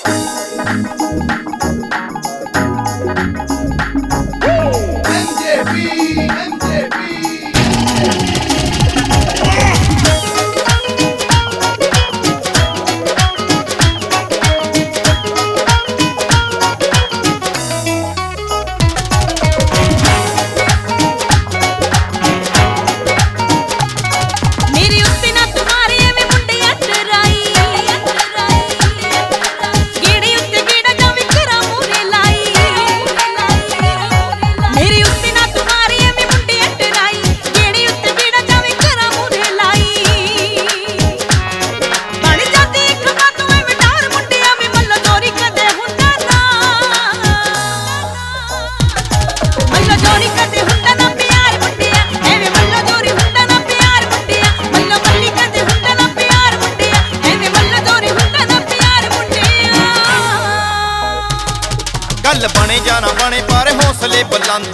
गल बने जाना बने पर हौसले बुलंद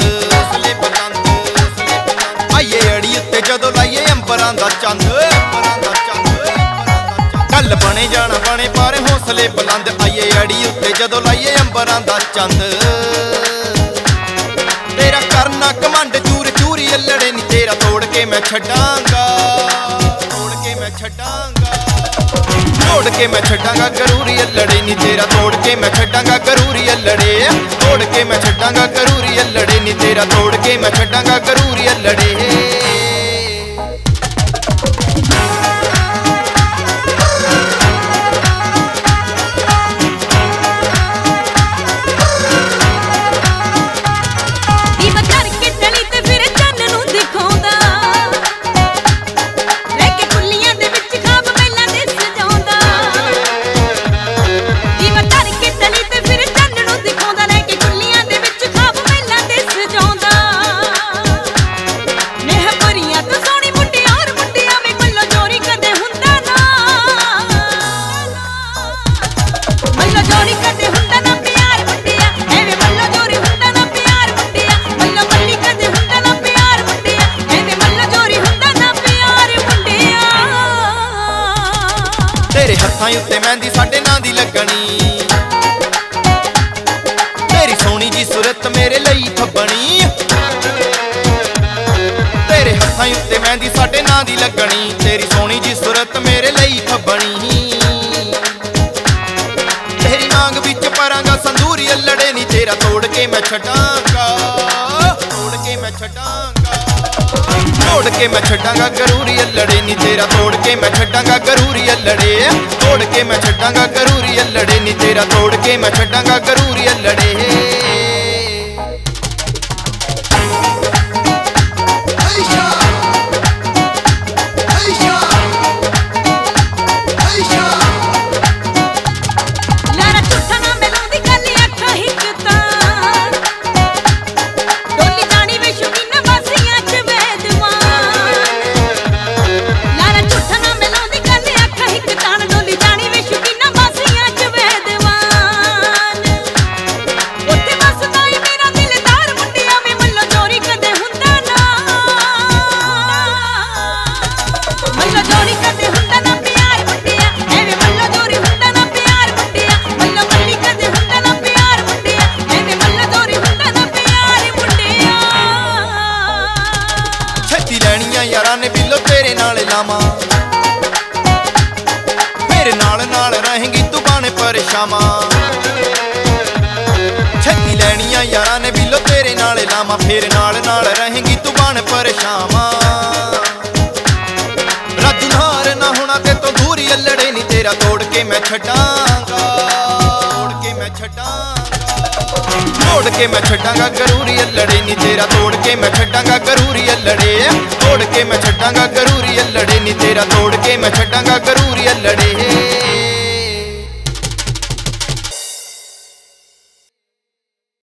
आइए अड़ी उत्ते जदों लाइए अंबरां दा चंद। गल बने जाना बने पर हौसले बुलंद आइए अड़ी उत्ते जदों लाइए अंबरां दा चंद। तेरा करना कमंड चूर चूरी अल्लड़े नी तेरा तोड़ के मैं छड्डांगा, तोड़ के मैं छड्डांगा, तोड़ के मैं छड्डांगा गरूरी अल्लड़े नी तेरा तोड़ के मैं छड्डांगा गरूरी अल्लड़े, तोड़ के मैं छड्डांगा गरूरी अल्लड़े नी तेरा तोड़ के मैं छड्डांगा गरूरी अल्लड़े। तेरे हत्थां उत्ते मेहंदी साडे नां दी लगनी, तेरी सोहनी जी सूरत मेरे लई फब्बनी। तेरे हत्थां उत्ते मेहंदी साडे नां दी लगनी, तेरी सोहनी जी सूरत मेरे लई फब्बनी। तेरी नांग विच परांगा संदूरी अल्लड़े नी तेरा तोड़ के मैं छड्डांगा, तोड़ के मैं छड्डांगा, तोड़ के मैं छड्डांगा गरूरी अल्लड़े नी तेरा तोड़ के मैं छड्डांगा गरूरी अल्लड़े, तोड़ के मैं छड्डांगा गरूरी अल्लड़े नी तेरा तोड़ के मैं छड्डांगा गरूरी अल्लड़े। यारां ने बिलो तेरे नाल लावां, मेरे नाल नाल रहेंगी तू बाने परेशावां। छत्ती लैनियां यारां ने बिलो तेरे नाल लावां, फिर नाल नाल रहेंगी तू बाने परेशावां। राजू नार ना होना ते तो दूरी अल्लड़े नी तेरा तोड़ के मैं छड्डांगा, तोड़ के मैं छड्डांगा, तोड़ के मैं छड्डांगा गरूरी अल्लड़े नी तेरा तोड़ के मैं छड्डांगा गरूरी अल्लड़े, तोड़ के मैं छड्डांगा गरूरी अल्लड़े नी तेरा तोड़ के मैं छड्डांगा गरूरी।